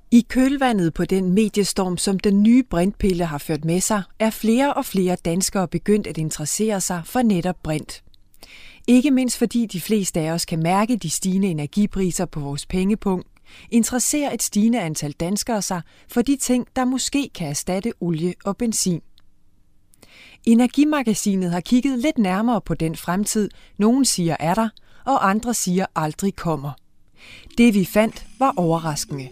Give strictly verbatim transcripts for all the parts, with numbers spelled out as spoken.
I kølvandet på den mediestorm, som den nye brintpille har ført med sig, er flere og flere danskere begyndt at interessere sig for netop brint. Ikke mindst fordi de fleste af os kan mærke de stigende energipriser på vores pengepunkt, interesserer et stigende antal danskere sig for de ting, der måske kan erstatte olie og benzin. Energimagasinet har kigget lidt nærmere på den fremtid, nogen siger er der, og andre siger aldrig kommer. Det vi fandt var overraskende.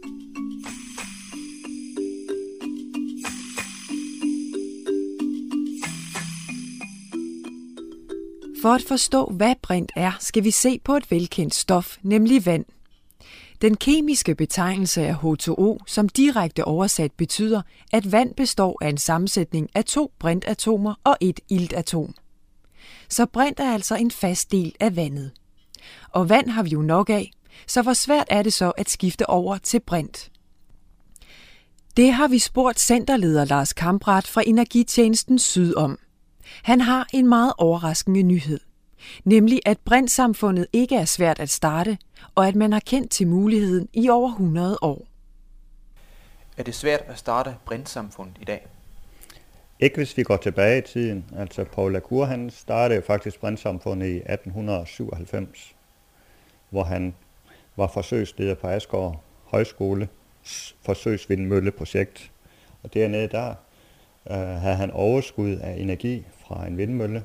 For at forstå, hvad brint er, skal vi se på et velkendt stof, nemlig vand. Den kemiske betegnelse er H to O, som direkte oversat betyder, at vand består af en sammensætning af to brintatomer og et iltatom. Så brint er altså en fast del af vandet. Og vand har vi jo nok af, så hvor svært er det så at skifte over til brint? Det har vi spurgt centerleder Lars Kamprad fra Energitjenesten Syd om. Han har en meget overraskende nyhed, nemlig at brintsamfundet ikke er svært at starte, og at man har kendt til muligheden i over hundrede år. Er det svært at starte brintsamfundet i dag? Ikke hvis vi går tilbage i tiden. Altså Paul La Cour, han startede faktisk brintsamfundet i atten syvoghalvfems, hvor han var forsøgsleder på Askov Højskole forsøgsvindmølleprojekt. Og dernede der øh, havde han overskud af energi fra en vindmølle.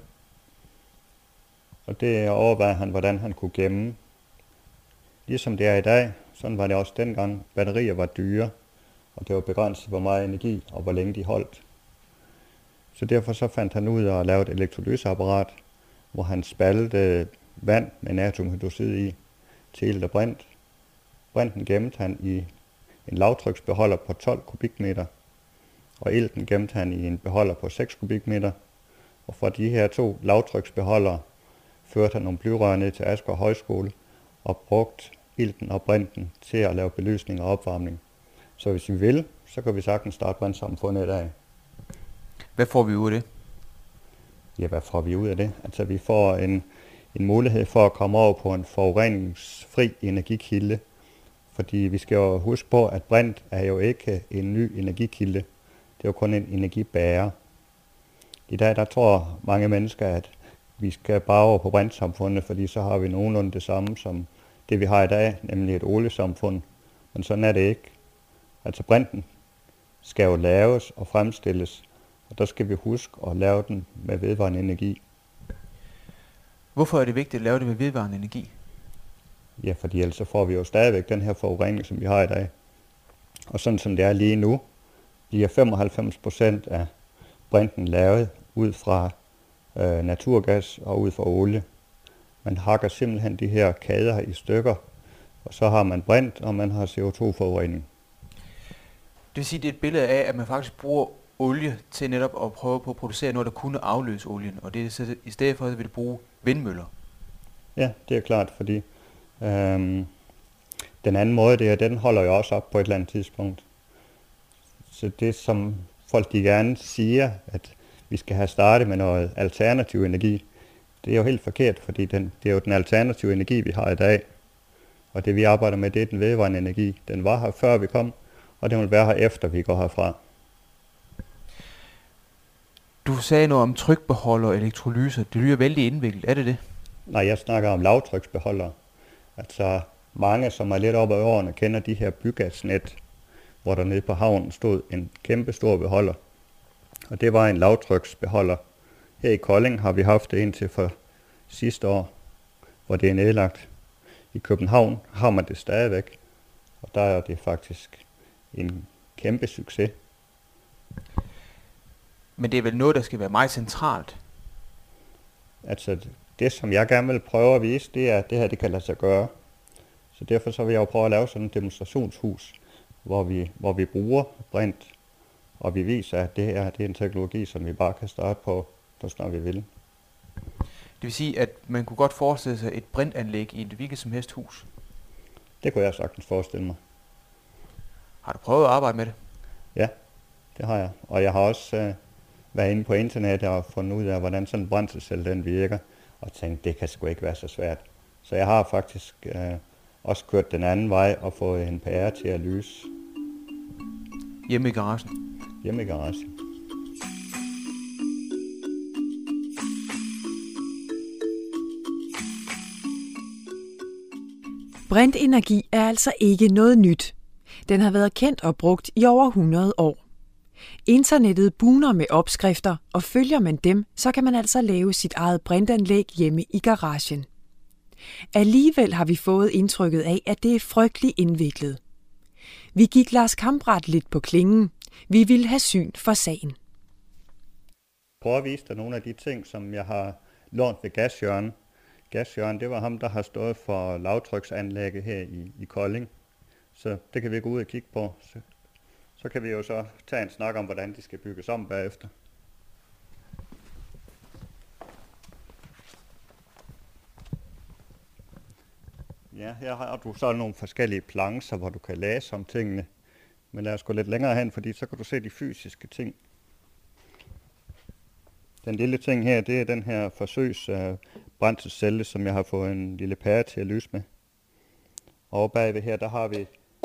Og det overvejede han, hvordan han kunne gemme. Ligesom det er i dag, sådan var det også dengang. Batterier var dyre, og det var begrænset, hvor meget energi og hvor længe de holdt. Så derfor så fandt han ud af at lave et elektrolyseapparat, hvor han spaltede vand med natriumhydroxid i til ilt og brint. Brinten gemte han i en lavtryksbeholder på tolv kubikmeter, og ilten gemte han i en beholder på seks kubikmeter. Og fra de her to lavtryksbeholdere førte han nogle blyrør ned til Askov Højskole og brugt ilten og brinten til at lave belysning og opvarmning. Så hvis vi vil, så kan vi sagtens starte brintsamfundet i dag. Hvad får vi ud af det? Ja, hvad får vi ud af det? Altså vi får en, en mulighed for at komme over på en forureningsfri energikilde. Fordi vi skal jo huske på, at brint er jo ikke en ny energikilde. Det er jo kun en energibærer. I dag der tror mange mennesker, at vi skal bare over på brintsamfundet, fordi så har vi nogenlunde det samme som det, vi har i dag, nemlig et oliesamfund. Men sådan er det ikke. Altså brinten skal jo laves og fremstilles, og der skal vi huske at lave den med vedvarende energi. Hvorfor er det vigtigt at lave det med vedvarende energi? Ja, fordi ellers så får vi jo stadigvæk den her forurening, som vi har i dag. Og sådan som det er lige nu, bliver femoghalvfems procent af brinten lavet ud fra øh, naturgas og ud fra olie. Man hakker simpelthen de her kæder i stykker, og så har man brint, og man har C O to forurening. Det vil sige, det er et billede af, at man faktisk bruger olie til netop at prøve på at producere noget, der kunne afløse olien, og det er så, i stedet for, at vi vil bruge vindmøller. Ja, det er klart, fordi øhm, den anden måde, det er, den holder jo også op på et eller andet tidspunkt. Så det, som folk de gerne siger, at vi skal have startet med noget alternativ energi, det er jo helt forkert, fordi den, det er jo den alternative energi, vi har i dag. Og det, vi arbejder med, det er den vedvarende energi. Den var her før vi kom, og den vil være her efter vi går herfra. Du sagde noget om trykbeholder og elektrolyser. Det lyder vældig indviklet. Er det det? Nej, jeg snakker om lavtryksbeholdere. Altså mange, som er lidt oppe i årene, kender de her bygasnet, hvor der nede på havnen stod en kæmpe stor beholder. Og det var en lavtryksbeholder. Her i Kolding har vi haft det indtil for sidste år, hvor det er nedlagt. I København har man det stadigvæk, og der er det faktisk en kæmpe succes. Men det er vel noget, der skal være meget centralt? Altså det, som jeg gerne vil prøve at vise, det er, at det her det kan lade sig gøre. Så derfor så vil jeg jo prøve at lave sådan et demonstrationshus, hvor vi, hvor vi bruger brint, og vi viser, at det her det er en teknologi, som vi bare kan starte på, så snart vi vil. Det vil sige, at man kunne godt forestille sig et brintanlæg i et hvilket som helst hus? Det kunne jeg sagtens forestille mig. Har du prøvet at arbejde med det? Ja, det har jeg. Og jeg har også øh, været inde på internettet og fundet ud af, hvordan sådan en brændselscelle den virker, og tænkt, det kan sgu ikke være så svært. Så jeg har faktisk øh, også kørt den anden vej og fået en pære til at lyse. Hjemme i garagen? Hjemme i garagen. Brintenergi er altså ikke noget nyt. Den har været kendt og brugt i over hundrede år. Internettet bugner med opskrifter, og følger man dem, så kan man altså lave sit eget brintanlæg hjemme i garagen. Alligevel har vi fået indtrykket af, at det er frygtelig indviklet. Vi gik Lars Kamprad lidt på klingen. Vi ville have syn for sagen. Prøv at vise dig nogle af de ting, som jeg har lånt ved Gasjørgen. Gasjørgen, det var ham, der har stået for lavtryksanlægget her i, i Kolding. Så det kan vi gå ud og kigge på. Så, så kan vi jo så tage en snak om, hvordan de skal bygges om bagefter. Ja, her har du så nogle forskellige plancher, hvor du kan læse om tingene. Men lad os gå lidt længere hen, fordi så kan du se de fysiske ting. Den lille ting her, det er den her forsøgs uh, brændselscelle, som jeg har fået en lille pære til at lyse med. Og bagved her, der har vi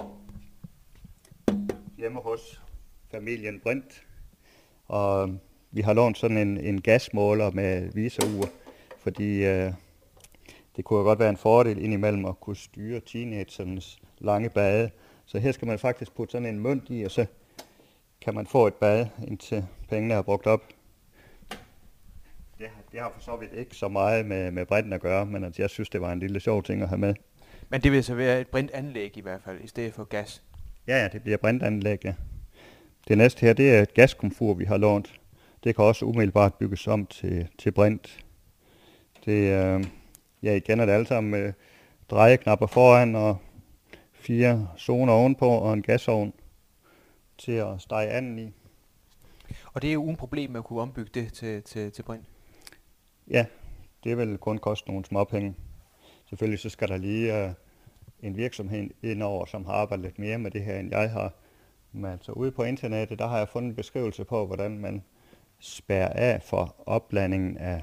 hjemme hos familien Brint. Og vi har lånt sådan en, en gasmåler med viseure, fordi uh, det kunne godt være en fordel indimellem at kunne styre teenagernes lange bade. Så her skal man faktisk putte sådan en mønt i, og så kan man få et bad, indtil pengene er brugt op. Det, det har for så vidt ikke så meget med, med brinten at gøre, men altså, jeg synes, det var en lille sjov ting at have med. Men det vil så være et brintanlæg i hvert fald, i stedet for gas? Ja, ja, det bliver brintanlæg, ja. Det næste her, det er et gaskomfur, vi har lånt. Det kan også umiddelbart bygges om til, til brint. Det, øh, ja, I kender det alle sammen med drejeknapper foran og fire zoner ovenpå og en gasovn til at stege anden i. Og det er jo uden problem med at kunne ombygge det til, til, til brint? Ja, det vil kun koste nogle småpenge. Selvfølgelig så skal der lige uh, en virksomhed indover, som har arbejdet lidt mere med det her, end jeg har. Men så ude på internettet, der har jeg fundet en beskrivelse på, hvordan man spærrer af for opblandingen af.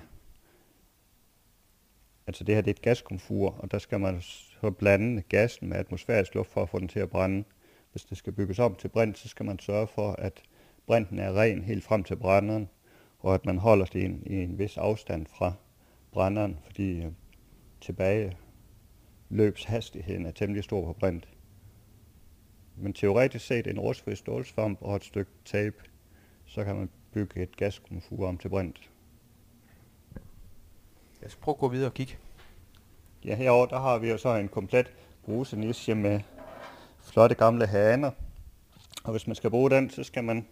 Altså det her, det er et gaskomfur, og der skal man så blande gassen med atmosfærisk luft for at få den til at brænde. Hvis det skal bygges om til brint, så skal man sørge for, at brinten er ren helt frem til brænderen, og at man holder det i en, i en vis afstand fra brænderen, fordi øh, tilbage løbshastigheden er temmelig stor på brint. Men teoretisk set en rustfri stålsvamp og et stykke tape, så kan man bygge et gaskomfur om til brint. Jeg skal prøve at gå videre og kigge. Ja, herovre der har vi jo så en komplet bruseniche med flotte gamle haner. Og hvis man skal bruge den, så skal man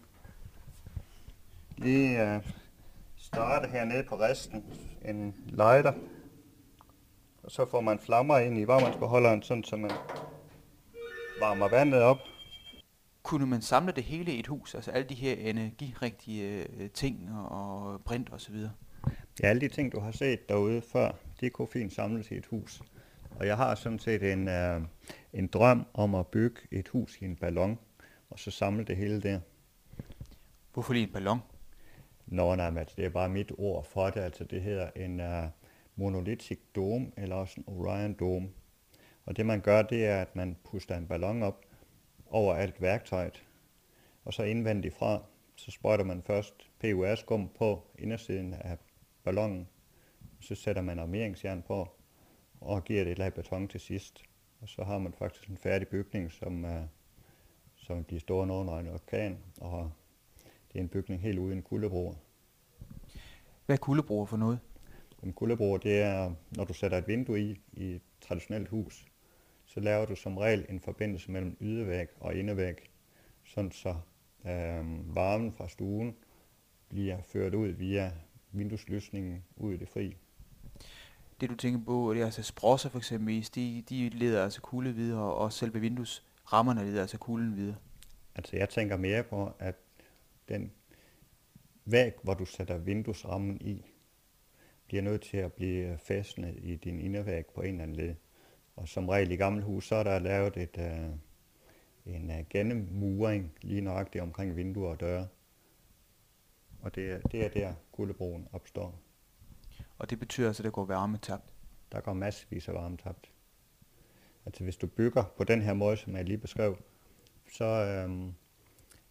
lige uh, starte hernede på resten en lighter. Og så får man flammer ind i varmvandsbeholderen, sådan så man varmer vandet op. Kunne man samle det hele i et hus, altså alle de her energirigtige ting og brint og så videre? Ja, alle de ting, du har set derude før, de kunne fint samles i et hus. Og jeg har sådan set en, uh, en drøm om at bygge et hus i en ballon, og så samle det hele der. Hvorfor lige en ballon? Nå, nej, men det er bare mit ord for det. Altså det hedder en uh, monolithic dome, eller også en Orion dome. Og det man gør, det er, at man puster en ballon op over alt værktøjet. Og så indvendigt fra, så sprøjter man først P U R-skum på indersiden af ballonen. Så sætter man armeringsjern på, og giver det et lag beton til sidst. Og så har man faktisk en færdig bygning, som, uh, som bliver stående under en orkan. Og det er en bygning helt uden kuldebroer. Hvad er kuldebroer for noget? En kuldebroer, det er, når du sætter et vindue i, i et traditionelt hus, så laver du som regel en forbindelse mellem ydervæg og indervæg, sådan så øh, varmen fra stuen bliver ført ud via vindueslysningen ud i det fri. Det du tænker på, det er altså sprosser for eksempel, de, de leder altså kulde videre, og også selve vinduesrammerne leder altså kulden videre. Altså jeg tænker mere på, at den væg, hvor du sætter vinduesrammen i, bliver nødt til at blive fæstnet i din indervæg på en eller anden led. Og som regel i gamle hus, så er der lavet et, uh, en uh, gennemmuring lige nøjagtigt omkring vinduer og døre. Og det er, det er der kuldebroen opstår. Og det betyder altså, at der går varme tabt? Der går massevis af varme tabt. Altså hvis du bygger på den her måde, som jeg lige beskrev, så, øhm,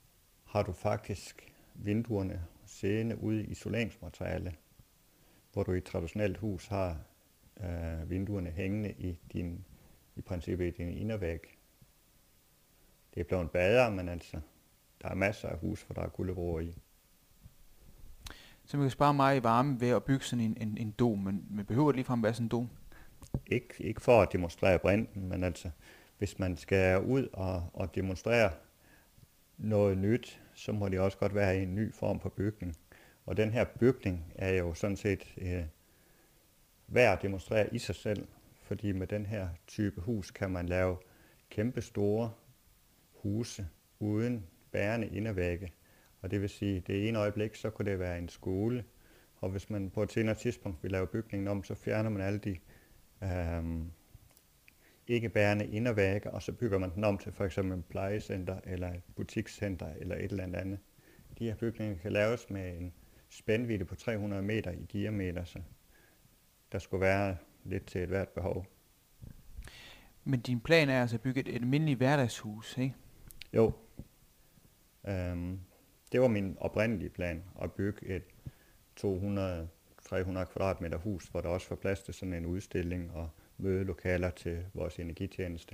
har du faktisk vinduerne siddende ude i isoleringsmateriale, hvor du i et traditionelt hus har øh, vinduerne hængende i din, i princippet i din indervæg. Det er blevet bedre, men altså, der er masser af hus, hvor der er guldebroer i. Så man kan spare meget i varme ved at bygge sådan en, en, en dom, men, men behøver det ligefrem være sådan en dom? Ikke, ikke for at demonstrere brinten, men altså, hvis man skal ud og, og demonstrere noget nyt, så må det også godt være i en ny form for bygning. Og den her bygning er jo sådan set øh, værd at demonstrere i sig selv, fordi med den her type hus kan man lave kæmpe store huse uden bærende indervægge. Og det vil sige, at det ene øjeblik, så kunne det være en skole, og hvis man på et senere tidspunkt vil lave bygningen om, så fjerner man alle de øh, ikke bærende indervægge, og så bygger man den om til for eksempel et plejecenter, eller et butikscenter, eller et eller andet. De her bygninger kan laves med en spændvidde på tre hundrede meter i diameter, så der skulle være lidt til et hvert behov. Men din plan er altså at bygge et, et almindeligt hverdagshus, ikke? Jo. Øhm, det var min oprindelige plan, at bygge et to hundrede til tre hundrede kvadratmeter hus, hvor der også var plads til sådan en udstilling og mødelokaler til vores energitjeneste.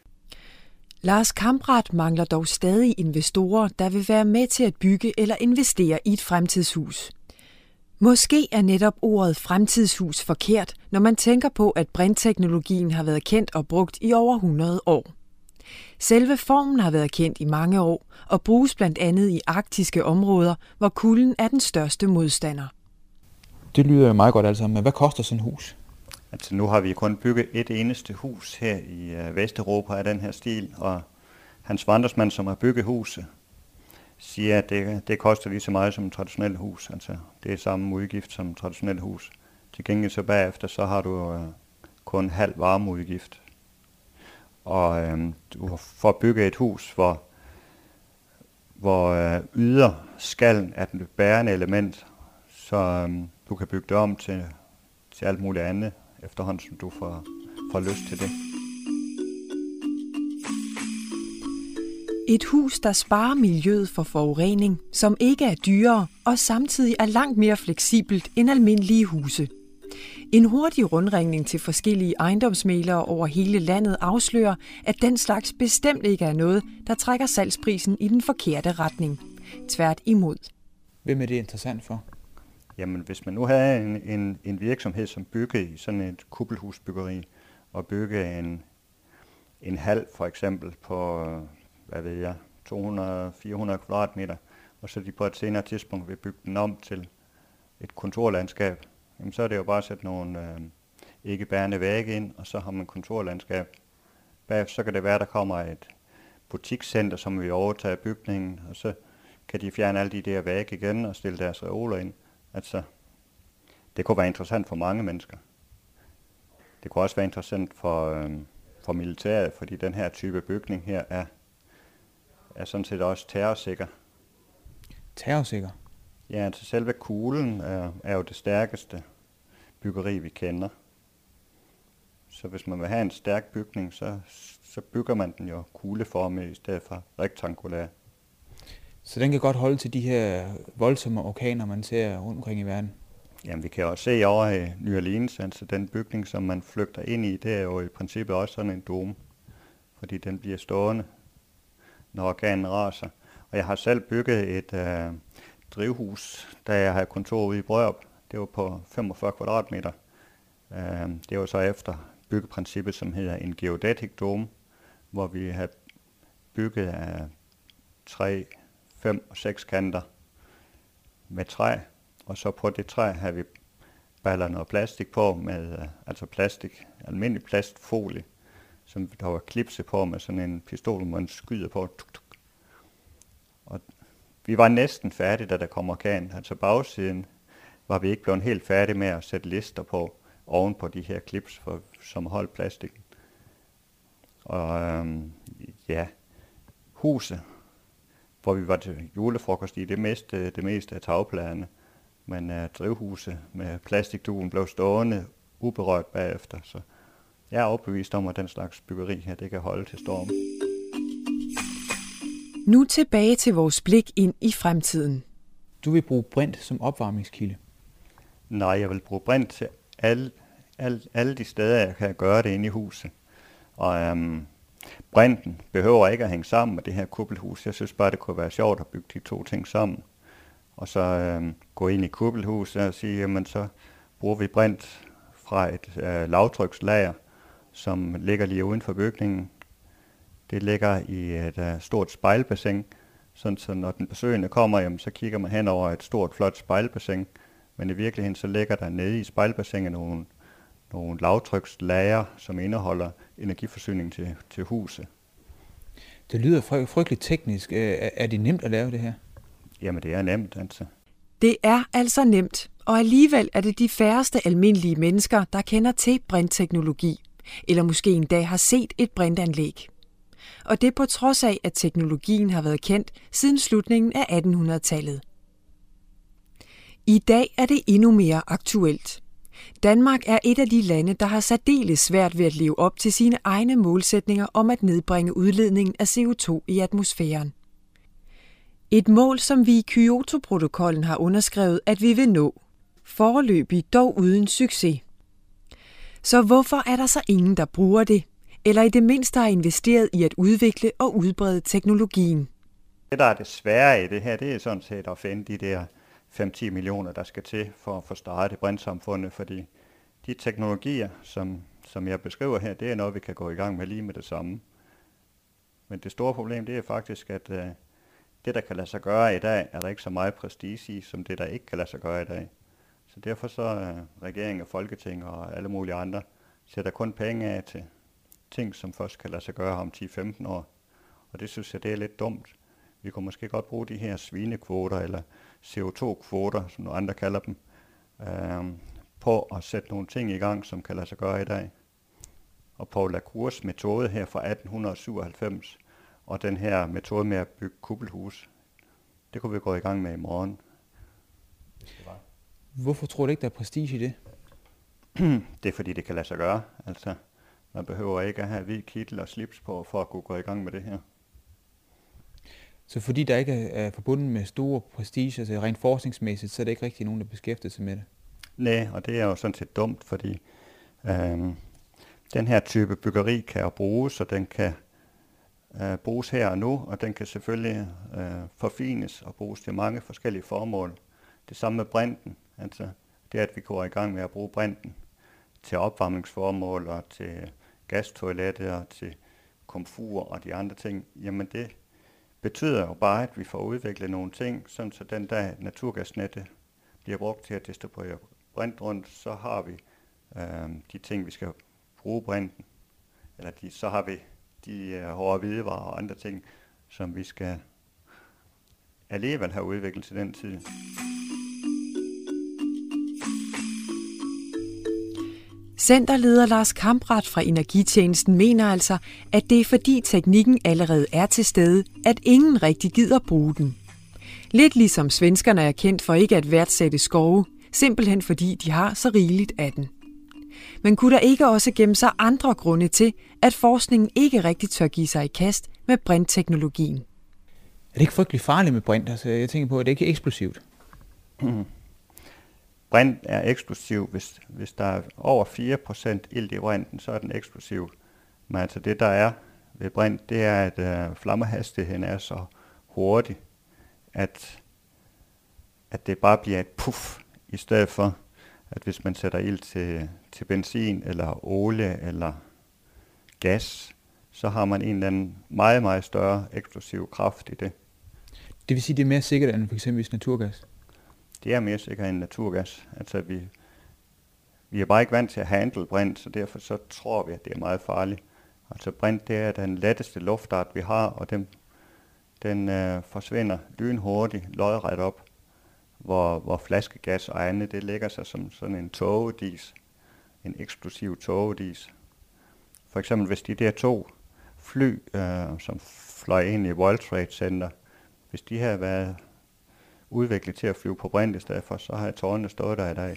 Lars Kamprad mangler dog stadig investorer, der vil være med til at bygge eller investere i et fremtidshus. Måske er netop ordet fremtidshus forkert, når man tænker på, at brintteknologien har været kendt og brugt i over hundrede år. Selve formen har været kendt i mange år og bruges blandt andet i arktiske områder, hvor kulden er den største modstander. Det lyder jo meget godt altså, men hvad koster sådan et hus? Altså nu har vi kun bygget et eneste hus her i uh, Vesteuropa af den her stil, og Hans Wandersmann, som har bygget huset, siger, at det, det koster lige så meget som et traditionelt hus. Altså det er samme udgift som et traditionelt hus. Til gengæld så bagefter, så har du uh, kun halv varmeudgift. Og øhm, du får at bygge et hus, hvor, hvor øh, yderskallen er det bærende element, så øhm, du kan bygge det om til, til alt muligt andet, efterhånden som du får, får lyst til det. Et hus, der sparer miljøet for forurening, som ikke er dyrere og samtidig er langt mere fleksibelt end almindelige huse. En hurtig rundringning til forskellige ejendomsmæglere over hele landet afslører, at den slags bestemt ikke er noget, der trækker salgsprisen i den forkerte retning. Tvært imod. Hvem er det interessant for? Jamen, hvis man nu havde en, en, en virksomhed, som byggede i sådan et kuppelhusbyggeri, og byggede en, en hal for eksempel på, hvad ved jeg, to hundrede til fire hundrede kvadratmeter, og så de på et senere tidspunkt vil bygge den om til et kontorlandskab, jamen, så er det jo bare at sætte nogle øh, ikke bærende vægge ind, og så har man kontorlandskab. Bagefter så kan det være, at der kommer et butikscenter, som vil overtage bygningen, og så kan de fjerne alle de der vægge igen og stille deres reoler ind. Altså, det kunne være interessant for mange mennesker. Det kunne også være interessant for, øh, for militæret, fordi den her type bygning her er, er sådan set også terrorsikker. Terrorsikker? Ja, altså selve kuglen er, er jo det stærkeste byggeri, vi kender. Så hvis man vil have en stærk bygning, så, så bygger man den jo kugleformet i stedet for rektangulær. Så den kan godt holde til de her voldsomme orkaner, man ser rundt omkring i verden? Jamen, vi kan også se over i New Orleans, altså den bygning, som man flygter ind i, det er jo i princippet også sådan en dome, fordi den bliver stående, når orkanen raser. Og jeg har selv bygget et øh, drivhus, da jeg havde kontor ude i Brørup. Det var på femogfyrre kvadratmeter. Øh, det var så efter byggeprincippet, som hedder en geodetic dome, hvor vi havde bygget af tre, fem og seks kanter med træ, og så på det træ havde vi ballet noget plastik på, med altså plastik, almindelig plastfolie, som der var klipse på med sådan en pistol, man skyder på. Tuk, tuk. Og vi var næsten færdige, da der kom orkan. Altså bagsiden var vi ikke blevet helt færdige med at sætte lister på oven på de her clips, for, som holdt plastikken. Og øhm, ja, huset, hvor vi var til julefrokost i, det meste, det meste af tagpladerne. Men uh, drivhuset med plastikdugen blev stående uberørt bagefter. Så jeg er overbevist om, at den slags byggeri her, det kan holde til storm. Nu tilbage til vores blik ind i fremtiden. Du vil bruge brint som opvarmningskilde? Nej, jeg vil bruge brint til alle, alle, alle de steder, jeg kan gøre det inde i huset. Og øhm, brinten behøver ikke at hænge sammen med det her kuppelhus. Jeg synes bare, det kunne være sjovt at bygge de to ting sammen. Og så øhm, gå ind i kuppelhuset og sige, jamen så bruger vi brint fra et øh, lavtrykslager, som ligger lige uden for bygningen. Det ligger i et uh, stort spejlbassin, sådan så når den besøgende kommer, jamen, så kigger man hen over et stort, flot spejlbassin. Men i virkeligheden så ligger der nede i spejlbassinet nogle, nogle lavtrykslager, som indeholder energiforsyning til, til huset. Det lyder fry- frygteligt teknisk. Er det nemt at lave det her? Jamen det er nemt, altså. Det er altså nemt, og alligevel er det de færreste almindelige mennesker, der kender til brintteknologi, eller måske endda har set et brintanlæg. Og det på trods af, at teknologien har været kendt siden slutningen af attenhundredetallet. I dag er det endnu mere aktuelt. Danmark er et af de lande, der har særdeles svært ved at leve op til sine egne målsætninger om at nedbringe udledningen af C O to i atmosfæren. Et mål, som vi i Kyoto-protokollen har underskrevet, at vi vil nå. Foreløbig dog uden succes. Så hvorfor er der så ingen, der bruger det? Eller i det mindste har investeret i at udvikle og udbrede teknologien? Det, der er det svære i det her, det er sådan set at finde de der fem til ti millioner, der skal til for at få startet brintsamfundet, fordi de teknologier, som, som jeg beskriver her, det er noget, vi kan gå i gang med lige med det samme. Men det store problem, det er faktisk, at uh, det, der kan lade sig gøre i dag, er der ikke så meget prestige i, som det, der ikke kan lade sig gøre i dag. Så derfor så uh, regeringen og Folketing og alle mulige andre sætter kun penge af til ting, som først kan lade sig gøre om ti til femten år. Og det synes jeg, det er lidt dumt. Vi kunne måske godt bruge de her svinekvoter, eller C O to kvoter, som nogle andre kalder dem, øh, på at sætte nogle ting i gang, som kan lade sig gøre i dag. Og Poul la Cours metode her fra atten syvoghalvfems, og den her metode med at bygge kuppelhus, det kunne vi gå i gang med i morgen. Hvorfor tror du ikke, der er prestige i det? Det er fordi, det kan lade sig gøre. Altså, man behøver ikke at have hvid kittel og slips på, for at kunne gå i gang med det her. Så fordi der ikke er forbundet med store prestige, altså rent forskningsmæssigt, så er det ikke rigtig nogen, der beskæftiger sig med det? Nej, og det er jo sådan set dumt, fordi øhm, den her type byggeri kan jo bruges, og den kan øh, bruges her og nu, og den kan selvfølgelig øh, forfines og bruges til mange forskellige formål. Det samme med brinten, altså det at vi går i gang med at bruge brinten til opvarmningsformål og til gastoiletter og til komfur og de andre ting, jamen det betyder jo bare, at vi får udviklet nogle ting, sådan så den dag naturgasnettet bliver brugt til at distribuere brint rundt, så har vi øh, de ting, vi skal bruge brinten, eller de, så har vi de øh, hårde hvidevarer og andre ting, som vi skal alligevel have udviklet til den tid. Centerleder Lars Kamprad fra Energitjenesten mener altså, at det er fordi teknikken allerede er til stede, at ingen rigtig gider bruge den. Lidt ligesom svenskerne er kendt for ikke at værdsætte skove, simpelthen fordi de har så rigeligt af den. Men kunne der ikke også gemme sig andre grunde til, at forskningen ikke rigtig tør give sig i kast med brintteknologien? Er det ikke frygtelig farligt med brint? Altså, jeg tænker på, at det ikke er eksplosivt. Mm. Brint er eksplosiv. Hvis, hvis der er over fire procent ilt i brinten, så er den eksplosiv. Men altså det, der er ved brint, det er, at øh, flammehastigheden er så hurtig, at, at det bare bliver et puff, i stedet for, at hvis man sætter ild til, til benzin, eller olie, eller gas, så har man en eller anden meget, meget større eksplosiv kraft i det. Det vil sige, at det er mere sikkert end for eksempel naturgas? Det er mere sikkert end naturgas. Altså vi, vi er bare ikke vant til at handle brint, så derfor så tror vi, at det er meget farligt. Altså brint, det er den letteste luftart, vi har, og den, den øh, forsvinder lynhurtigt, lodret op, hvor, hvor flaskegas og andet, det lægger sig som sådan en togedis, en eksplosiv togedis. For eksempel hvis de der to fly, øh, som fløj ind i World Trade Center, hvis de havde været udviklet til at flyve på brint i stedet for, så har tårnene stået der i dag.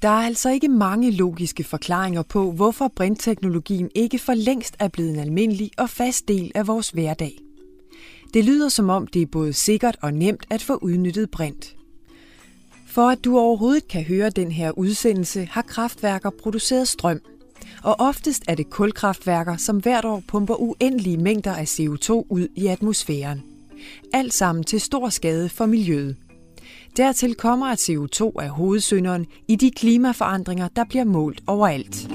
Der er altså ikke mange logiske forklaringer på, hvorfor brintteknologien ikke for længst er blevet en almindelig og fast del af vores hverdag. Det lyder som om, det er både sikkert og nemt at få udnyttet brint. For at du overhovedet kan høre den her udsendelse, har kraftværker produceret strøm. Og oftest er det kulkraftværker, som hvert år pumper uendelige mængder af C O to ud i atmosfæren. Alt sammen til stor skade for miljøet. Dertil kommer, at C O to er hovedsynderen i de klimaforandringer, der bliver målt overalt.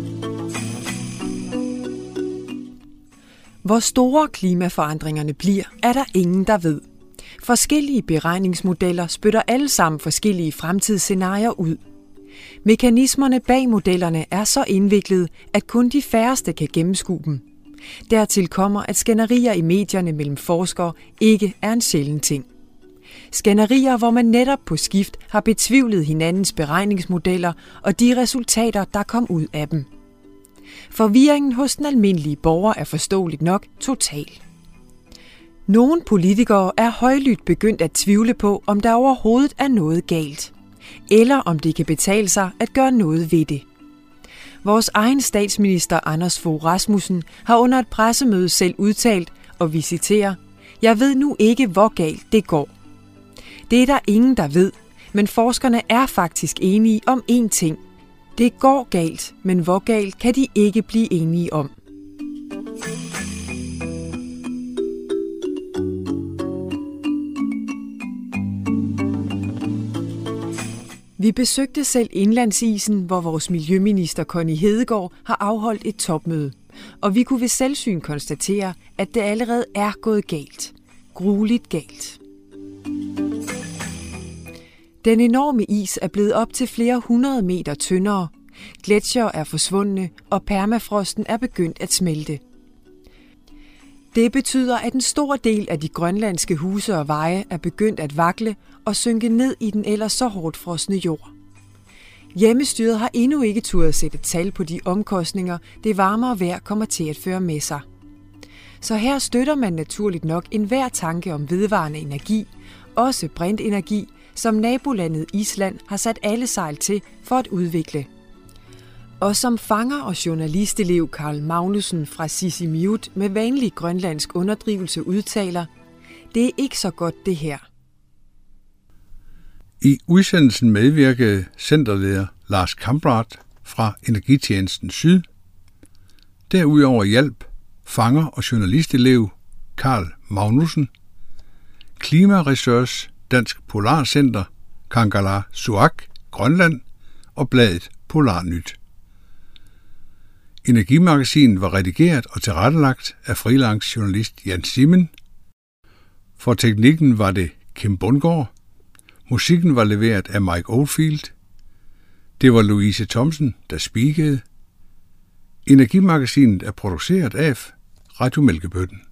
Hvor store klimaforandringerne bliver, er der ingen, der ved. Forskellige beregningsmodeller spytter alle sammen forskellige fremtidsscenarier ud. Mekanismerne bag modellerne er så indviklede, at kun de færreste kan gennemskue dem. Dertil kommer, at skænderier i medierne mellem forskere ikke er en sjælden ting. Skænderier, hvor man netop på skift har betvivlet hinandens beregningsmodeller og de resultater, der kom ud af dem. Forvirringen hos den almindelige borger er forståeligt nok total. Nogle politikere er højlydt begyndt at tvivle på, om der overhovedet er noget galt, eller om det kan betale sig at gøre noget ved det. Vores egen statsminister Anders Fogh Rasmussen har under et pressemøde selv udtalt, og vi citerer, "Jeg ved nu ikke, hvor galt det går." Det er der ingen, der ved, men forskerne er faktisk enige om én ting. Det går galt, men hvor galt kan de ikke blive enige om. Vi besøgte selv indlandsisen, hvor vores miljøminister Connie Hedegaard har afholdt et topmøde. Og vi kunne ved selvsyn konstatere, at det allerede er gået galt. Grueligt galt. Den enorme is er blevet op til flere hundrede meter tyndere. Gletsjere er forsvundne, og permafrosten er begyndt at smelte. Det betyder, at en stor del af de grønlandske huse og veje er begyndt at vakle og synke ned i den ellers så hårdt frosne jord. Hjemmestyret har endnu ikke turde sætte tal på de omkostninger, det varmere vejr kommer til at føre med sig. Så her støtter man naturligt nok enhver tanke om vedvarende energi, også brintenergi, som nabolandet Island har sat alle sejl til for at udvikle. Og som fanger og journalistelev Carl Magnussen fra Sisimiut med vanlig grønlandsk underdrivelse udtaler, det er ikke så godt det her. I udsendelsen medvirkede centerleder Lars Kamprad fra Energitjenesten Syd. Derudover hjalp fanger og journalistelev Carl Magnussen, Klimaresearch Dansk Polarcenter, Kangerlussuaq, Grønland og bladet Polarnyt. Energimagasinet var redigeret og tilrettelagt af freelance-journalist Jan Simen. For teknikken var det Kim Bundgaard. Musikken var leveret af Mike Oldfield. Det var Louise Thomsen, der speakede. Energimagasinet er produceret af Radio Mælkebøtten.